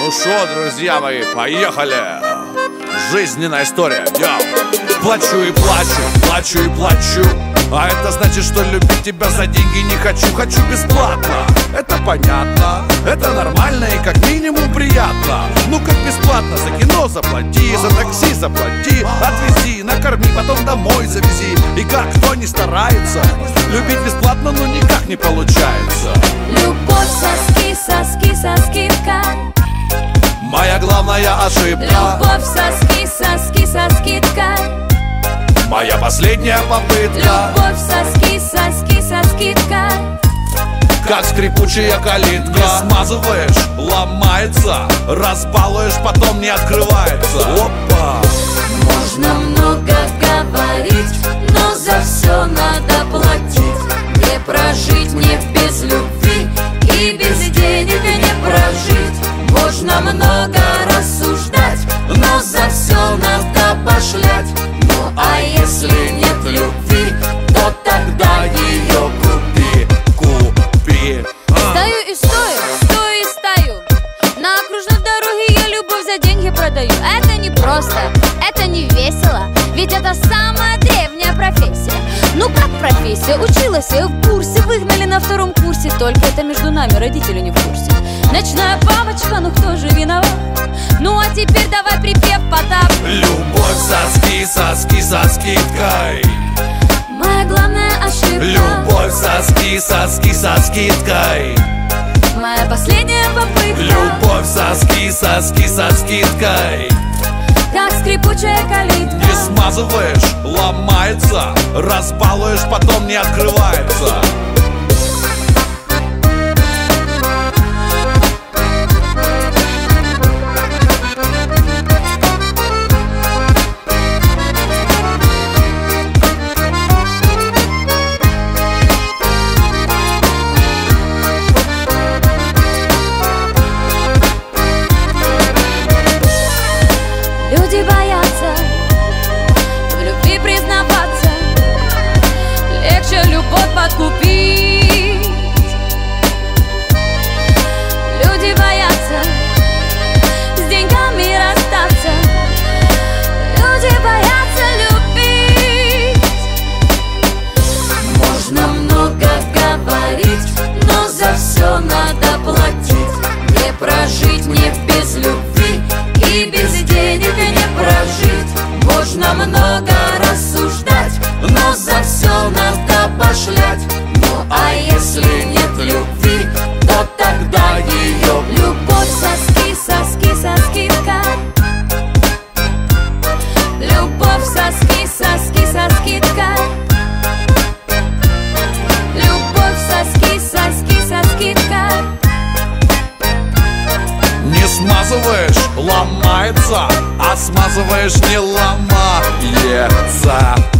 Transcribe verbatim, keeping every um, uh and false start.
Ну шо, друзья мои, поехали! Жизненная история, йоу. Плачу и плачу, плачу и плачу. А это значит, что любить тебя за деньги не хочу. Хочу бесплатно, это понятно. Это нормально и как минимум приятно. Ну как бесплатно, за кино заплати, за такси заплати, отвези, накорми, потом домой завези. И как кто не старается, любить бесплатно, ну никак не получается. Любовь соски, соски со скидкой. Моя главная ошибка. Любовь соски, соски со скидкой. Моя последняя попытка. Любовь соски, соски со скидкой. Как скрипучая калитка. Не смазываешь, ломается. Разбалуешь, потом не открывается. Опа! Можно много говорить, но за все надо платить. Не прожить мне без любви и без денег не прожить. Можно много рассуждать, но за все надо пошлять. Ну а если нет любви, то тогда ее купи, купи. а. Стою и стою, стою и стою. На окружной дороге я любовь за деньги продаю. Это не просто, это не весело, ведь это самая древняя профессия. Ну как профессия? Училась я в курсе, выгнали на втором курсе. Только это между нами, родители не в курсе. Ночная бабочка, ну кто же виноват? Ну а теперь давай припев Потап. Любовь соски, соски со скидкой. Моя главная ошибка. Любовь соски, соски со скидкой. Моя последняя попытка. Любовь соски, соски со скидкой. Как скрипучая калитка. Не смазываешь, ломается. Разбалуешь, потом не открывается. Люди боятся в любви признаваться. Легче любовь подкупить. Люди боятся с деньгами расстаться. Люди боятся любить. Можно много говорить, но за все надо платить. Не прожить мне без любви и без денег не прожить. Можно много рассуждать, но за все надо пошлять. Ну а если нет любви, то тогда ее любовь соски, соски со скидкой. Любовь соски, соски со скидкой. Любовь соски, соски со скидкой. Не смазываешь, ломается, а смазываешь, не ломается.